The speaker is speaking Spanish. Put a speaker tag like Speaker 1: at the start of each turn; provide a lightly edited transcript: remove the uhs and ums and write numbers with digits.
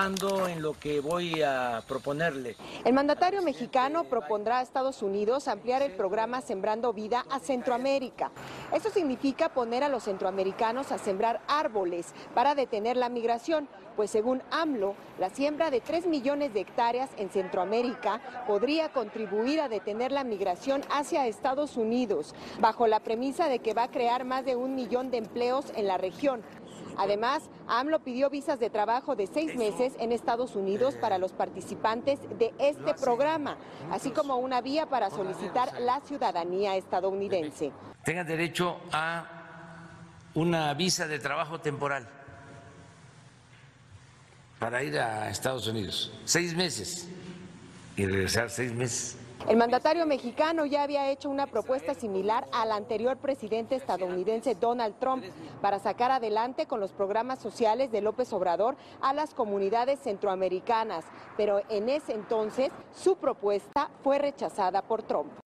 Speaker 1: trabajando en lo que voy a proponerle.
Speaker 2: El mandatario mexicano propondrá a Estados Unidos ampliar el programa Sembrando Vida a Centroamérica. Eso significa poner a los centroamericanos a sembrar árboles para detener la migración, pues según AMLO, la siembra de 3 millones de hectáreas en Centroamérica podría contribuir a detener la migración hacia Estados Unidos, bajo la premisa de que va a crear más de 1 millón de empleos en la región. Además, AMLO pidió visas de trabajo de 6 meses en Estados Unidos para los participantes de este programa, así como una vía para solicitar la ciudadanía estadounidense.
Speaker 1: Tengan derecho a una visa de trabajo temporal para ir a Estados Unidos, 6 meses y regresar 6 meses.
Speaker 2: El mandatario mexicano ya había hecho una propuesta similar al anterior presidente estadounidense Donald Trump para sacar adelante con los programas sociales de López Obrador a las comunidades centroamericanas, pero en ese entonces su propuesta fue rechazada por Trump.